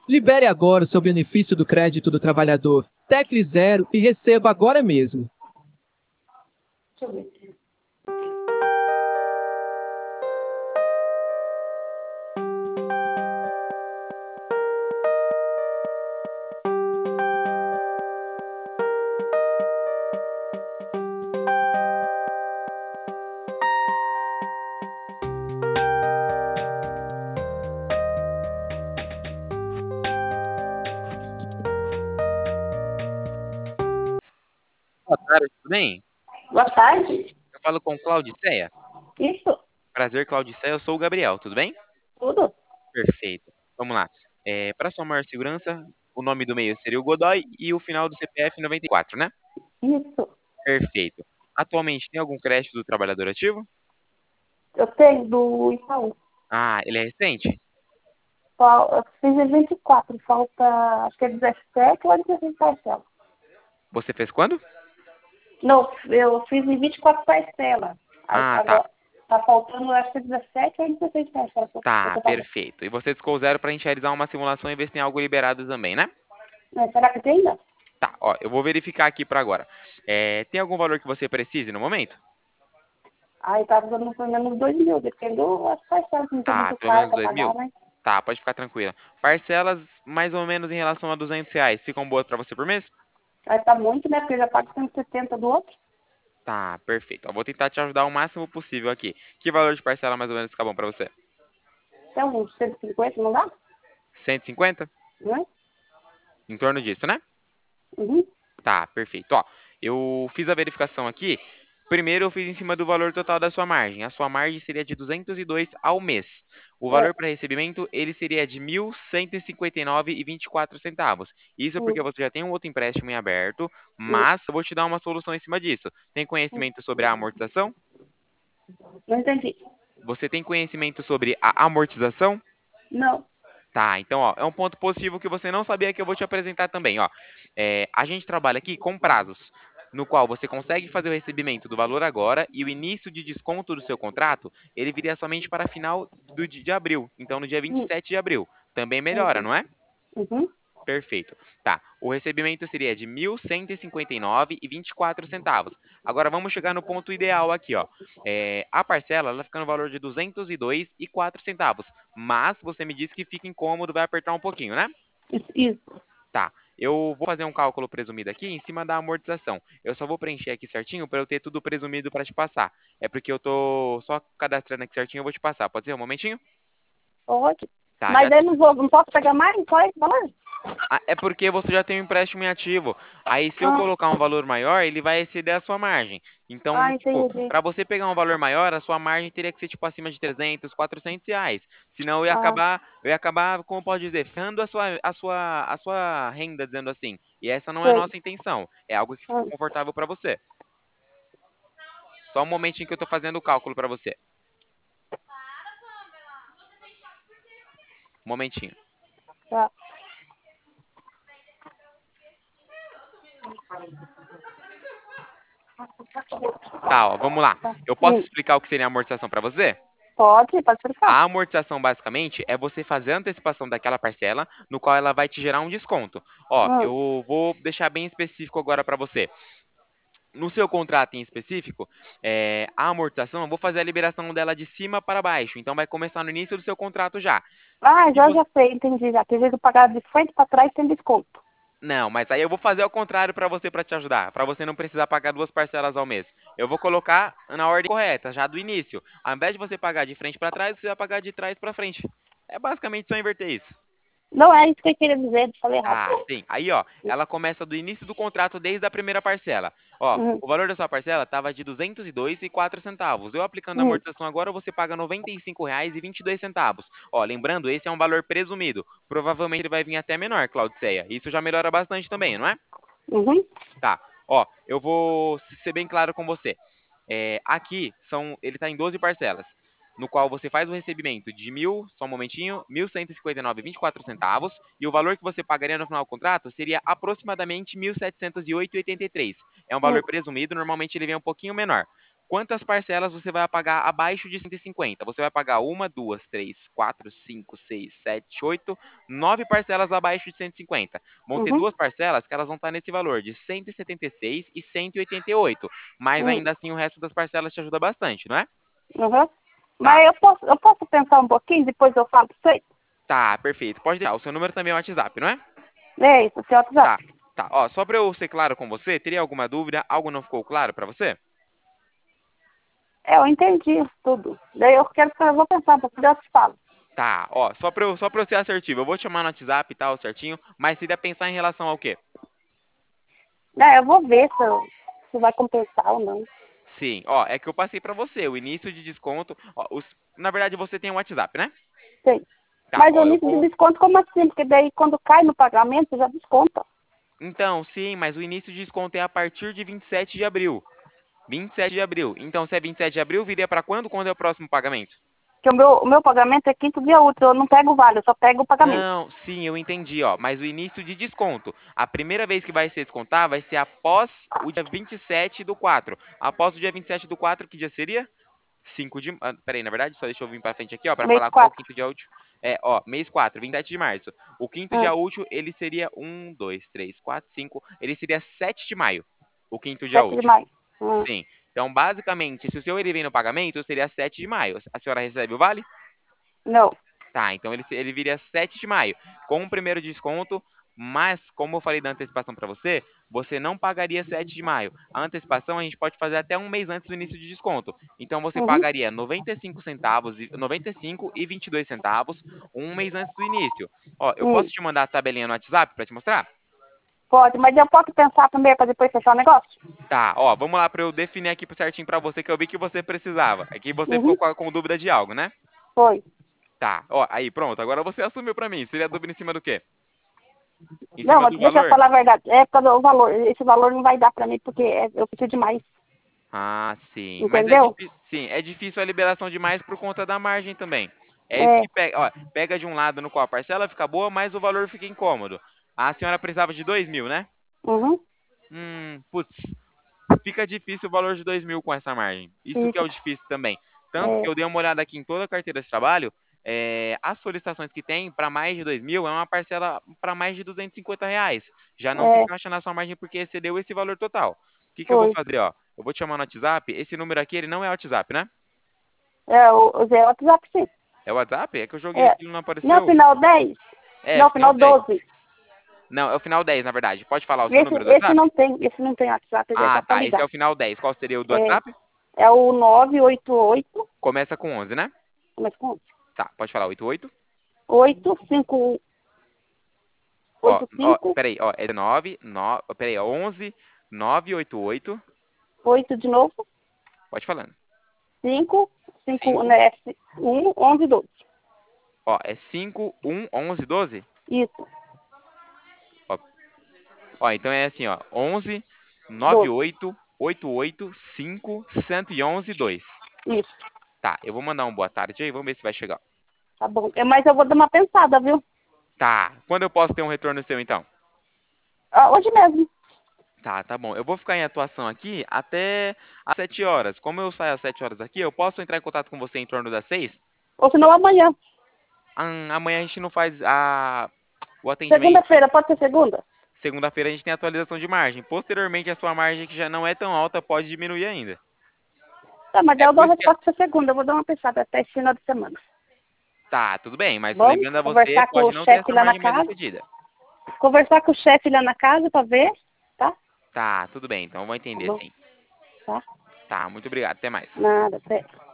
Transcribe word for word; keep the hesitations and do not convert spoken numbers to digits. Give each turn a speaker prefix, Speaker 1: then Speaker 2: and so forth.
Speaker 1: Libere agora o seu benefício do crédito do trabalhador. Tecle zero e receba agora mesmo.
Speaker 2: Deixa eu ver.
Speaker 3: Boa tarde, tudo bem?
Speaker 2: Boa tarde.
Speaker 3: Eu falo com Claudiceia.
Speaker 2: Isso,
Speaker 3: Prazer, Claudiceia. Eu sou o Gabriel, tudo bem?
Speaker 2: tudo.
Speaker 3: Perfeito. Vamos lá. É, para sua maior segurança, o nome do meio seria o Godoy e o final do C P F noventa e quatro, né?
Speaker 2: Isso.
Speaker 3: Perfeito. Atualmente tem algum crédito do trabalhador ativo?
Speaker 2: Eu tenho do Itaú.
Speaker 3: Ah, ele é recente?
Speaker 2: Fal- Eu fiz em vinte e quatro, falta acho que é dezessete ou é dezesseis parcelas.
Speaker 3: Você fez quando?
Speaker 2: Não, eu fiz em vinte e quatro parcelas. Aí
Speaker 3: Ah, tá.
Speaker 2: agora tá faltando acho que é dezessete ou dezesseis parcelas que eu que eu
Speaker 3: Tá,
Speaker 2: tô pagando.
Speaker 3: perfeito. E você descou zero para a gente realizar uma simulação e ver se tem algo liberado também, né?
Speaker 2: Mas será que tem ainda?
Speaker 3: Tá, ó, eu vou verificar aqui para agora. É, tem algum valor que você precise no momento?
Speaker 2: Aí tá dando pelo menos dois mil, dependendo das parcelas, não tem
Speaker 3: Tá,
Speaker 2: muito
Speaker 3: pelo
Speaker 2: caro
Speaker 3: menos
Speaker 2: pra
Speaker 3: dois
Speaker 2: pagar,
Speaker 3: mil?
Speaker 2: né?
Speaker 3: Tá, pode ficar tranquila. Parcelas mais ou menos em relação a duzentos reais. Ficam boas para você por mês?
Speaker 2: Aí tá muito, né? Porque eu já pago cento e setenta do outro.
Speaker 3: Tá, perfeito. Eu vou tentar te ajudar o máximo possível aqui. Que valor de parcela mais ou menos fica bom para você?
Speaker 2: Tem uns cento e cinquenta, não dá?
Speaker 3: cento e cinquenta?
Speaker 2: Não é?
Speaker 3: Em torno disso, né?
Speaker 2: Uhum.
Speaker 3: Tá, perfeito. Ó, eu fiz a verificação aqui. Primeiro eu fiz em cima do valor total da sua margem. A sua margem seria de duzentos e dois ao mês. O valor
Speaker 2: É.
Speaker 3: para recebimento, ele seria de mil cento e cinquenta e nove e vinte e quatro centavos. Isso porque
Speaker 2: Hum,
Speaker 3: você já tem um outro empréstimo em aberto,
Speaker 2: hum,
Speaker 3: mas eu vou te dar uma solução em cima disso. Tem
Speaker 2: hum.
Speaker 3: conhecimento sobre a amortização?
Speaker 2: Não entendi.
Speaker 3: Você tem conhecimento sobre a amortização?
Speaker 2: Não.
Speaker 3: Tá, então, ó, é um ponto positivo que você não sabia que eu vou te apresentar também, ó. É, a gente trabalha aqui com prazos, no qual você consegue fazer o recebimento do valor agora e o início de desconto do seu contrato, ele viria somente para final do, di- de abril, então no dia vinte e
Speaker 2: Hum,
Speaker 3: sete de abril. Também melhora,
Speaker 2: entendi.
Speaker 3: não é?
Speaker 2: Uhum.
Speaker 3: Perfeito. Tá. O recebimento seria de mil cento e cinquenta e nove e vinte e quatro centavos. Agora vamos chegar no ponto ideal aqui, ó. É, a parcela ela fica no valor de duzentos e dois e quatro centavos, mas você me disse que fica incômodo, vai apertar um pouquinho, né?
Speaker 2: Isso, isso.
Speaker 3: Tá. Eu vou fazer um cálculo presumido aqui em cima da amortização. Eu só vou preencher aqui certinho para eu ter tudo presumido para te passar. É porque eu tô só cadastrando aqui certinho, eu vou te passar. Pode ser um momentinho?
Speaker 2: Pode.
Speaker 3: Tá, já
Speaker 2: Mas aí não vou, não posso pegar mais? Só esse valor?
Speaker 3: Ah, é porque você já tem um empréstimo em ativo. Aí, se eu
Speaker 2: Ah,
Speaker 3: colocar um valor maior, ele vai exceder a sua margem. Então,
Speaker 2: ah,
Speaker 3: tipo,
Speaker 2: entendi.
Speaker 3: para você pegar um valor maior, a sua margem teria que ser, tipo, acima de trezentos, quatrocentos reais. Senão, eu ia
Speaker 2: Ah,
Speaker 3: acabar, eu ia acabar, como pode dizer, ferrando a sua, a sua, a sua renda, dizendo assim. E essa não é a
Speaker 2: sei.
Speaker 3: nossa intenção. É algo que fique
Speaker 2: Ah,
Speaker 3: confortável para você. Só um momentinho que eu tô fazendo o cálculo para você. Um momentinho.
Speaker 2: tá.
Speaker 3: Tá, ó, vamos lá.
Speaker 2: Tá.
Speaker 3: Eu posso
Speaker 2: Hum,
Speaker 3: explicar o que seria amortização para você?
Speaker 2: pode, pode explicar.
Speaker 3: A amortização, basicamente, é você fazer a antecipação daquela parcela, no qual ela vai te gerar um desconto. Ó,
Speaker 2: Hum,
Speaker 3: eu vou deixar bem específico agora para você. No seu contrato em específico, é, a amortização, eu vou fazer a liberação dela de cima para baixo. Então, vai começar no início do seu contrato já.
Speaker 2: ah,
Speaker 3: Se
Speaker 2: já,
Speaker 3: você...
Speaker 2: já sei, entendi já. Que às vezes eu pagar de frente para trás tem desconto.
Speaker 3: Não, mas aí eu vou fazer ao contrário para você, para te ajudar, para você não precisar pagar duas parcelas ao mês. Eu vou colocar na ordem correta, já do início. Ao invés de você pagar de frente para trás, você vai pagar de trás para frente. É basicamente só inverter isso.
Speaker 2: Não é isso que eu queria dizer, falei errado.
Speaker 3: Ah, sim. Aí, ó, ela começa do início do contrato desde a primeira parcela. Ó,
Speaker 2: Hum,
Speaker 3: o valor da sua parcela estava de duzentos e dois e quatro centavos. Eu aplicando a
Speaker 2: hum,
Speaker 3: amortização agora, você paga noventa e cinco reais e vinte e dois centavos. Ó, lembrando, esse é um valor presumido. Provavelmente ele vai vir até menor, Claudiceia. Isso já melhora bastante também, não é?
Speaker 2: uhum,
Speaker 3: Tá. Ó, eu vou ser bem claro com você. É, aqui são, ele está em doze parcelas, no qual você faz o recebimento de mil, só um momentinho, mil cento e cinquenta e nove e vinte e quatro centavos, e o valor que você pagaria no final do contrato seria aproximadamente mil setecentos e oito e oitenta e três. É um
Speaker 2: hum,
Speaker 3: valor presumido, normalmente ele vem um pouquinho menor. quantas parcelas você vai pagar abaixo de cento e cinquenta. Você vai pagar uma, duas, três, quatro, cinco, seis, sete, oito, nove parcelas abaixo de cento e cinquenta. Vão ter
Speaker 2: Uhum.
Speaker 3: duas parcelas que elas vão estar nesse valor de cento e setenta e seis e cento e oitenta e oito. Mas
Speaker 2: Hum.
Speaker 3: ainda assim o resto das parcelas te ajuda bastante, não é?
Speaker 2: Uhum. Mas eu posso, eu posso pensar um pouquinho, depois eu falo pra você?
Speaker 3: Tá, perfeito. Pode deixar. O seu número também é o WhatsApp, não é?
Speaker 2: É isso, seu WhatsApp.
Speaker 3: Tá, tá. Ó, só pra eu ser claro com você, teria alguma dúvida? Algo não ficou claro pra você?
Speaker 2: É, eu entendi isso tudo. Daí eu quero, eu vou pensar um pouco, daí eu te falo.
Speaker 3: Tá, ó, só pra, eu, só pra eu ser assertivo, eu vou te chamar no WhatsApp e tal, certinho, mas seria pensar em relação ao quê?
Speaker 2: É, eu vou ver se, eu, se vai compensar ou não.
Speaker 3: Sim, ó, é que eu passei pra você, o início de desconto, ó, os, na verdade você tem o WhatsApp, né?
Speaker 2: Sei.
Speaker 3: Tá,
Speaker 2: Mas o
Speaker 3: ó, eu
Speaker 2: início de
Speaker 3: vou...
Speaker 2: desconto, como assim? Porque daí quando cai no pagamento, já desconta.
Speaker 3: Então, sim, mas o início de desconto é a partir de vinte e sete de abril. vinte e sete de abril. Então, se é vinte e sete de abril, viria pra quando? Quando é o próximo pagamento?
Speaker 2: Porque o meu, o meu pagamento é quinto dia útil, eu não pego o vale, eu só pego o pagamento.
Speaker 3: Não, sim, eu entendi, ó. Mas o início de desconto. A primeira vez que vai ser descontar vai ser após o dia vinte e sete do quatro. Após o dia vinte e sete do quatro, que dia seria? cinco de. Ah, peraí, na verdade, só deixa eu vir pra frente aqui, ó, pra
Speaker 2: Mês
Speaker 3: falar qual é o
Speaker 2: quatro.
Speaker 3: quinto dia útil. É, ó, mês quatro, vinte e sete de março. O quinto
Speaker 2: Hum,
Speaker 3: dia útil, ele seria um, dois, três, quatro, cinco. Ele seria sete de maio. O quinto dia
Speaker 2: sete de
Speaker 3: útil.
Speaker 2: maio. Hum,
Speaker 3: Sim. Então, basicamente, se o seu ele vem no pagamento, seria sete de maio. A senhora recebe o vale?
Speaker 2: não.
Speaker 3: Tá, então ele, ele viria sete de maio, com o primeiro desconto, mas como eu falei da antecipação para você, você não pagaria sete de maio. A antecipação a gente pode fazer até um mês antes do início de desconto. Então você
Speaker 2: Uhum.
Speaker 3: pagaria noventa e cinco centavos, e- noventa e cinco e vinte e dois centavos um mês antes do início. Ó, eu
Speaker 2: Hum.
Speaker 3: posso te mandar a tabelinha no WhatsApp para te mostrar?
Speaker 2: Pode, mas eu posso pensar primeiro para depois fechar o negócio?
Speaker 3: Tá, ó, vamos lá para eu definir aqui certinho para você que eu vi que você precisava. É que você ficou
Speaker 2: Uhum.
Speaker 3: com, a- com dúvida de algo, né?
Speaker 2: Foi.
Speaker 3: Tá, ó, aí pronto, agora você assumiu para mim. Seria dúvida em cima do quê? Em
Speaker 2: Não,
Speaker 3: cima
Speaker 2: mas
Speaker 3: do
Speaker 2: deixa eu
Speaker 3: valor?
Speaker 2: falar a verdade. É por causa do valor. Esse valor não vai dar para mim porque é- eu preciso de mais.
Speaker 3: Ah, sim. Mas é
Speaker 2: Entendeu?
Speaker 3: difícil, sim, é difícil a liberação de mais por conta da margem também. É isso
Speaker 2: É.
Speaker 3: que pega, ó, pega de um lado no qual a parcela fica boa, mas o valor fica incômodo. A senhora precisava de dois mil, né?
Speaker 2: Uhum.
Speaker 3: Hum, putz, fica difícil o valor de dois mil com essa margem. Isso que é
Speaker 2: Fica.
Speaker 3: o difícil também. Tanto que
Speaker 2: É.
Speaker 3: eu dei uma olhada aqui em toda a carteira de trabalho, é, as solicitações que tem para mais de dois mil é uma parcela para mais de duzentos e cinquenta reais. Já não se
Speaker 2: É.
Speaker 3: encaixa na sua margem porque excedeu esse valor total. O que que eu vou
Speaker 2: Foi.
Speaker 3: fazer, ó? Eu vou te chamar no WhatsApp. Esse número aqui, ele não é WhatsApp, né?
Speaker 2: É, o, o Zé WhatsApp sim.
Speaker 3: É o WhatsApp? É que eu joguei
Speaker 2: É.
Speaker 3: aqui e não
Speaker 2: Não,
Speaker 3: apareceu.
Speaker 2: final dez.
Speaker 3: É,
Speaker 2: Não,
Speaker 3: final
Speaker 2: final
Speaker 3: dez.
Speaker 2: doze.
Speaker 3: Não, é o final dez, na verdade. Pode falar o seu
Speaker 2: Esse,
Speaker 3: número do
Speaker 2: esse
Speaker 3: WhatsApp?
Speaker 2: não tem, esse não tem WhatsApp, é
Speaker 3: Ah,
Speaker 2: só para
Speaker 3: tá. Esse é
Speaker 2: ligar.
Speaker 3: o final dez. Qual seria o do
Speaker 2: É,
Speaker 3: WhatsApp?
Speaker 2: é o nove oito oito,
Speaker 3: Começa com onze, né?
Speaker 2: mas com
Speaker 3: Tá, pode falar oitenta e oito.
Speaker 2: oito cinco
Speaker 3: Ó,
Speaker 2: oito
Speaker 3: ó,
Speaker 2: cinco
Speaker 3: peraí, ó, é nove, nove, peraí, ó, onze, nove oito oito.
Speaker 2: oito de novo,
Speaker 3: Pode falando.
Speaker 2: cinco cinco
Speaker 3: cinco,
Speaker 2: né, um onze doze.
Speaker 3: ó, é cinco, um, onze, doze.
Speaker 2: Isso,
Speaker 3: Ó, ó, então é assim, ó, onze, nove
Speaker 2: doze.
Speaker 3: oito, oito oito, cinco, cento e onze, dois.
Speaker 2: Isso,
Speaker 3: Tá, eu vou mandar um boa tarde aí, vamos ver se vai chegar.
Speaker 2: tá bom. É, mas eu vou dar uma pensada, viu?
Speaker 3: Tá, quando eu posso ter um retorno seu então?
Speaker 2: Ah, hoje mesmo.
Speaker 3: Tá, tá bom. Eu vou ficar em atuação aqui até às sete horas. Como eu saio às sete horas aqui, eu posso entrar em contato com você em torno das seis?
Speaker 2: Ou senão amanhã.
Speaker 3: Hum, amanhã a gente não faz a... o atendimento.
Speaker 2: Segunda-feira, pode ser segunda?
Speaker 3: Segunda-feira a gente tem atualização de margem. Posteriormente, a sua margem, que já não é tão alta, pode diminuir ainda.
Speaker 2: Tá, mas
Speaker 3: É
Speaker 2: daí eu
Speaker 3: por
Speaker 2: dou a
Speaker 3: isso que...
Speaker 2: resposta pra segunda. Eu vou dar uma pensada até esse final de semana.
Speaker 3: Tá, tudo bem, mas
Speaker 2: Bom,
Speaker 3: lembrando a você,
Speaker 2: conversar com
Speaker 3: pode
Speaker 2: o
Speaker 3: não ter
Speaker 2: chefe
Speaker 3: essa
Speaker 2: lá na
Speaker 3: margem mais
Speaker 2: casa.
Speaker 3: excedida.
Speaker 2: Conversar com o chefe lá na casa pra ver, tá?
Speaker 3: Tá, tudo bem, então eu vou
Speaker 2: Tá
Speaker 3: entender
Speaker 2: bom,
Speaker 3: sim.
Speaker 2: tá?
Speaker 3: Tá, muito obrigado, até mais.
Speaker 2: Nada, até.